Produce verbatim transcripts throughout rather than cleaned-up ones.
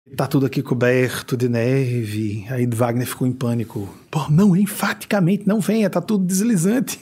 Tá tudo aqui coberto de neve. Aí Wagner ficou em pânico. Pô, não, enfaticamente, não venha, tá tudo deslizante.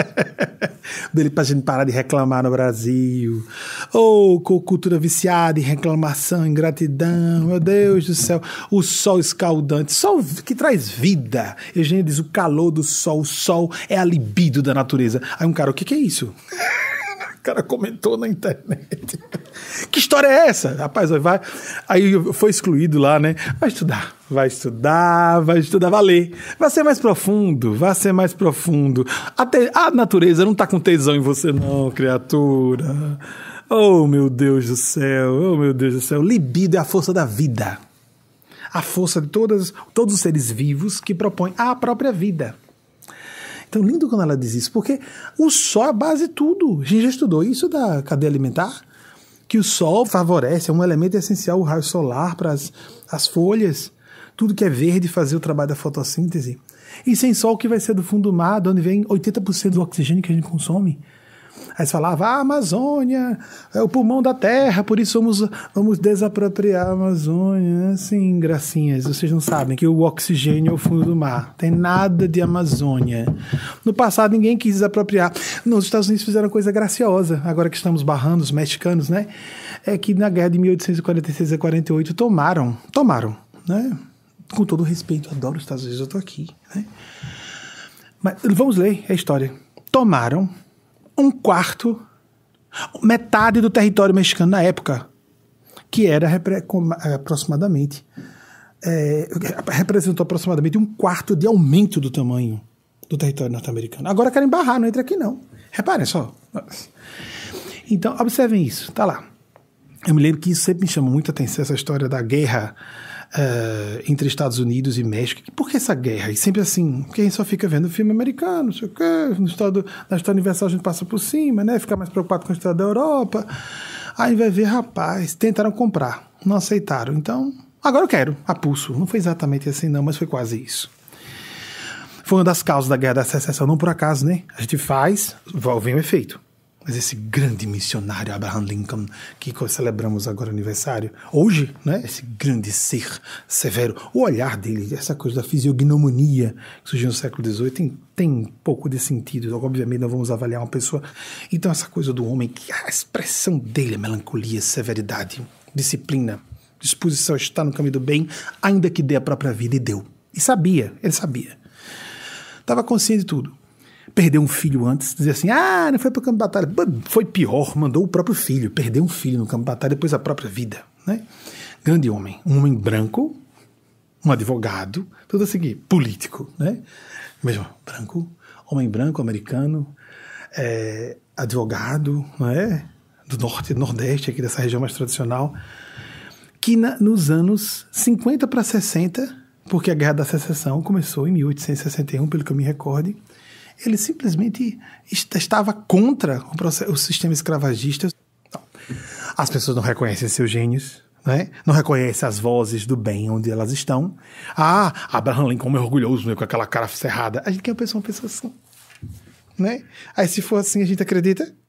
Dele pra gente parar de reclamar no Brasil. Oh, cultura viciada em reclamação, ingratidão, meu Deus do céu. O sol escaldante, sol que traz vida. Eugênia diz, o calor do sol, o sol é a libido da natureza. Aí um cara, o que que é isso? O cara comentou na internet. Que história é essa? Rapaz, vai. Aí foi excluído lá, né? Vai estudar, vai estudar, vai estudar, vai ler. Vai ser mais profundo, vai ser mais profundo. Até a natureza não tá com tesão em você, não, criatura. Oh, meu Deus do céu, oh, meu Deus do céu. Libido é a força da vida. A força de todas, todos os seres vivos que propõem a própria vida. Então, lindo quando ela diz isso, porque o sol é a base de tudo. A gente já estudou isso da cadeia alimentar, que o sol favorece, é um elemento essencial, o raio solar para as, as folhas, tudo que é verde fazer o trabalho da fotossíntese. E sem sol, o que vai ser do fundo do mar, de onde vem oitenta por cento do oxigênio que a gente consome? Aí você falava, ah, a Amazônia é o pulmão da terra, por isso vamos, vamos desapropriar a Amazônia. Assim, gracinhas, vocês não sabem que o oxigênio é o fundo do mar. Tem nada de Amazônia. No passado ninguém quis desapropriar. Nos Estados Unidos fizeram uma coisa graciosa, agora que estamos barrando os mexicanos, né? É que na guerra de mil oitocentos e quarenta e seis a quarenta e oito tomaram, tomaram, né? Com todo respeito, adoro os Estados Unidos, eu tô aqui, né? Mas vamos ler a história. Tomaram um quarto, metade do território mexicano na época, que era aproximadamente, é, representou aproximadamente um quarto de aumento do tamanho do território norte-americano. Agora querem barrar, não entra aqui não. Reparem só. Então, observem isso, tá lá. Eu me lembro que isso sempre me chama muita atenção, essa história da guerra Uh, entre Estados Unidos e México. Por que essa guerra? E sempre assim, porque a gente só fica vendo filme americano, não sei o quê, no estado, na história universal a gente passa por cima, né? Fica mais preocupado com a história da Europa. Aí vai ver, rapaz, tentaram comprar, não aceitaram. Então, agora eu quero, a pulso. Não foi exatamente assim não, mas foi quase isso. Foi uma das causas da Guerra da Secessão, não por acaso, né? A gente faz, vem o efeito. Mas esse grande missionário Abraham Lincoln, que celebramos agora o aniversário, hoje, né? Esse grande ser severo, o olhar dele, essa coisa da fisiognomonia que surgiu no século dezoito, tem, tem um pouco de sentido. Obviamente não vamos avaliar uma pessoa. Então essa coisa do homem, que a expressão dele é melancolia, severidade, disciplina, disposição a estar no caminho do bem, ainda que dê a própria vida, e deu. E sabia, ele sabia. Estava consciente de tudo. Perdeu um filho antes, dizia assim, ah, não foi para o campo de batalha. Foi pior, mandou o próprio filho, perdeu um filho no campo de batalha, depois a própria vida, né? Grande homem, um homem branco, um advogado, tudo assim, político, né? Mesmo, branco, homem branco, americano, é, advogado, não é? Do norte, do nordeste, aqui dessa região mais tradicional, que na, nos anos cinquenta para sessenta, porque a Guerra da Secessão começou em mil oitocentos e sessenta e um, pelo que eu me recorde, ele simplesmente estava contra o, processo, o sistema escravagista. Não. As pessoas não reconhecem seus gênios, né? Não reconhecem as vozes do bem onde elas estão. Ah, Abraham Lincoln é orgulhoso, né? Com aquela cara cerrada. A gente quer pensar uma pessoa assim, né? Aí se for assim, a gente acredita?